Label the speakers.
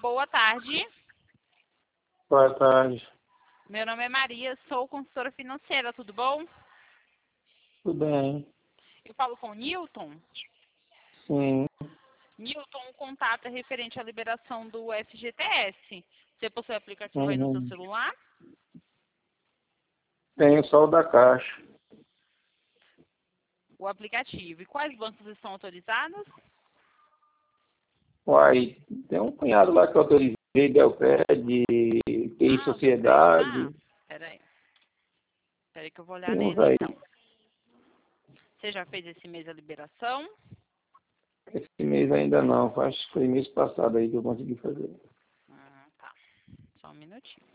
Speaker 1: Boa tarde.
Speaker 2: Boa tarde.
Speaker 1: Meu nome é Maria, sou consultora financeira, tudo bom?
Speaker 2: Tudo bem?
Speaker 1: Eu falo com o Newton.
Speaker 2: Sim.
Speaker 1: Newton, o contato é referente à liberação do FGTS. Você possui o aplicativo aí no seu
Speaker 2: Uhum.
Speaker 1: celular?
Speaker 2: Tenho só o da Caixa.
Speaker 1: O aplicativo. E quais bancos estão autorizados?
Speaker 2: Uai, tem um cunhado lá que eu autorizei, Belpred, TI
Speaker 1: Ah, o Belpred lá?
Speaker 2: Sociedade.
Speaker 1: Peraí. Peraí que eu vou olhar
Speaker 2: Tem uns
Speaker 1: nele
Speaker 2: aí.
Speaker 1: então. Você já fez esse mês a liberação?
Speaker 2: Esse mês ainda não. Acho que foi mês passado aí que eu consegui fazer.
Speaker 1: Tá. Só um minutinho.